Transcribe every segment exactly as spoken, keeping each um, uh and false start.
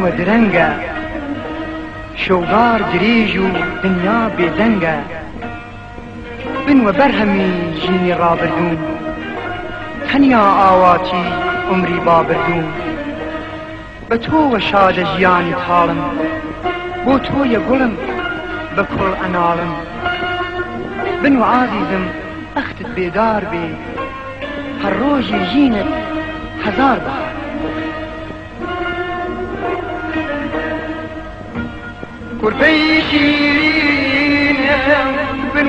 و درنگه شوگار دریج و دنیا بێدەنگە بن و بەرهەمی ژینی ڕابردوون تەنیا ئاواتی عمری بابردوون بە تۆوە شادە ژیانی تاڵم بۆ تۆیە گوڵم بە کوڕ ئەناڵم بن و عازیزم بەختت بێدار بێ هەر ڕۆژی ژینت هەزار بەخێر كربي شيرين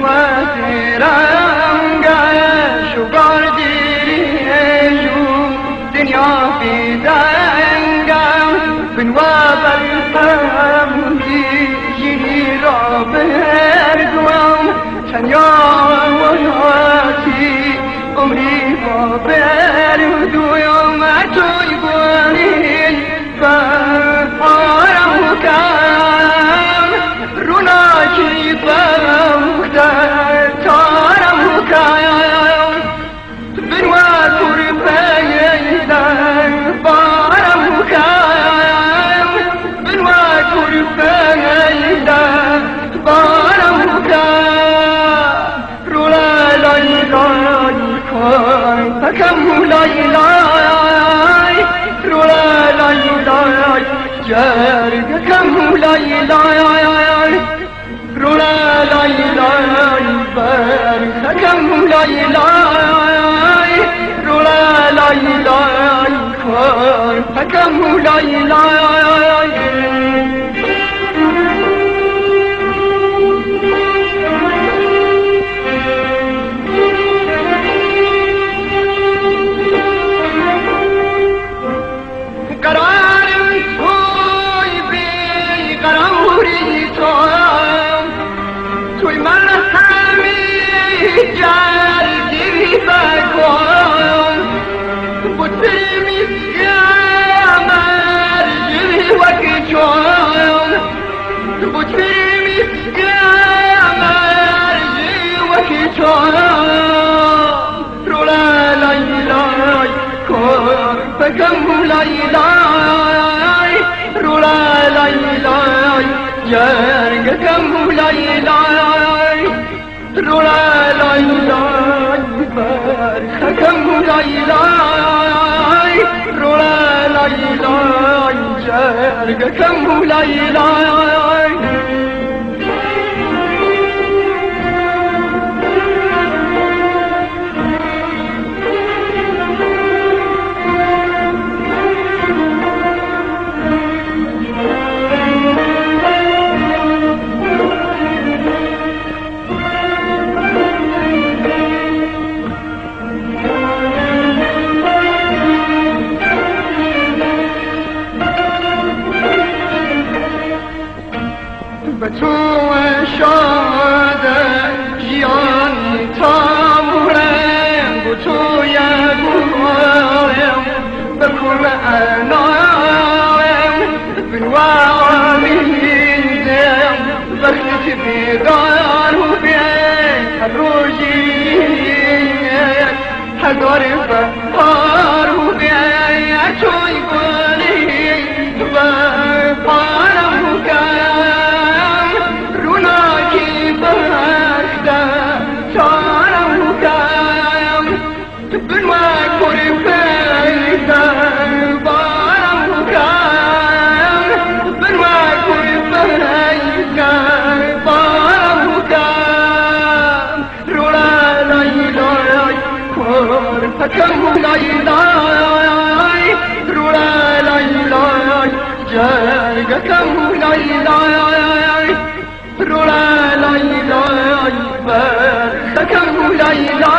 بنواسران قاش وقارديريجو دنيا في دنقا بنواب الحمدي جيني رابر دوام تنيا ونواتي عمري بابر ودوام اتو يقولين فارمك كم لا إله رولا لا إله جارك كم لا إله رولا لا إله بارك كم لا إله رولا لا إله كم لا إله كم لا إله رولا لا إله جارك كم لا إله رولا لا إله بارك كم لا إله رولا لا إله جارك كم لا إله بتو شاد جیان تامورم بتو یا گوارم بکن انارم بنوامینم وقت بیدار و بین هر روزی هزار بهار و بین توی گلی و پارم كم لا إله رولا لا إله جارك كم لا إله رولا لا إله بارك كم لا إله